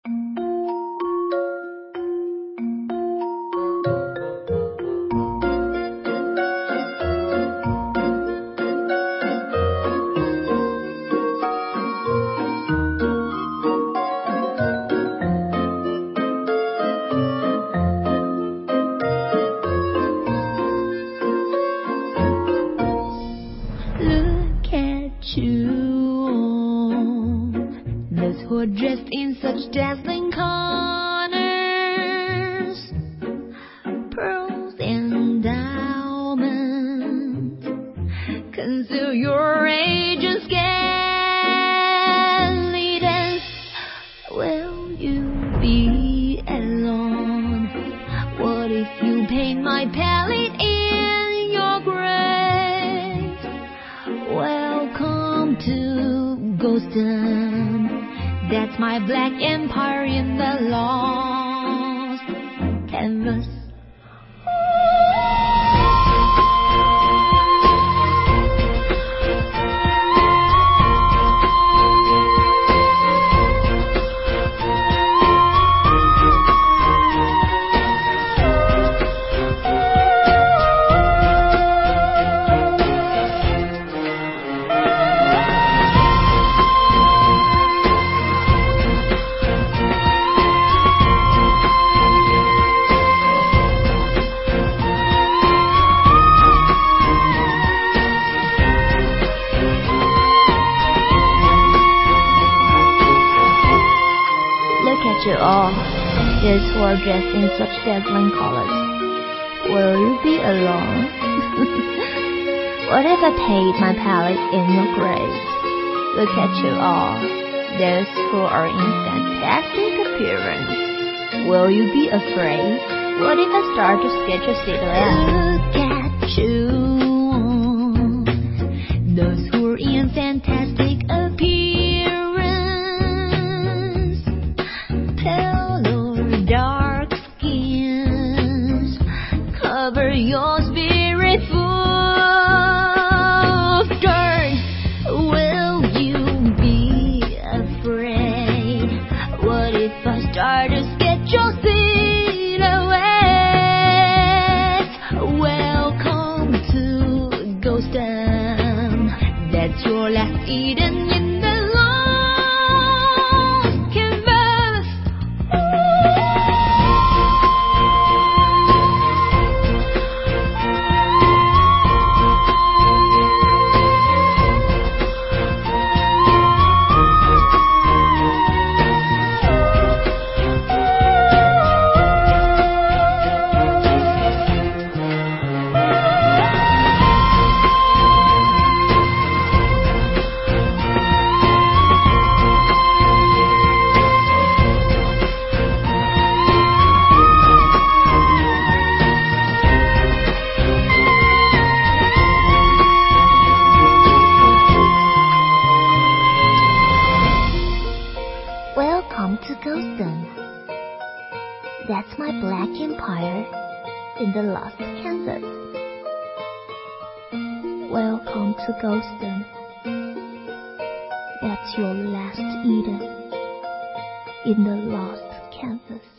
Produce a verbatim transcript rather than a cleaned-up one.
Those who are dressed in such dazzling colors, pearls and diamonds, conceal your age and skeletons. Will you be alone? What if you paint my palette in your grave? Welcome to Ghoston. That's my black empire in the lost canvas. You all, those who are dressed in such dazzling colors, will you be alone? What if I paint my palette in your grave? Look at you all, those who are in fantastic appearance, will you be afraid? What if I start to sketch a silhouette? Look at you, those who are in fantastic appearance, your spirit full of dirt. Will you be afraid? What if I start to sketch your silhouette? Welcome to Ghoston. That's your last Eden in the lost canvas. Welcome to Ghoston. That's my black empire in the lost canvas. Welcome to Ghoston. That's your last Eden in the lost canvas.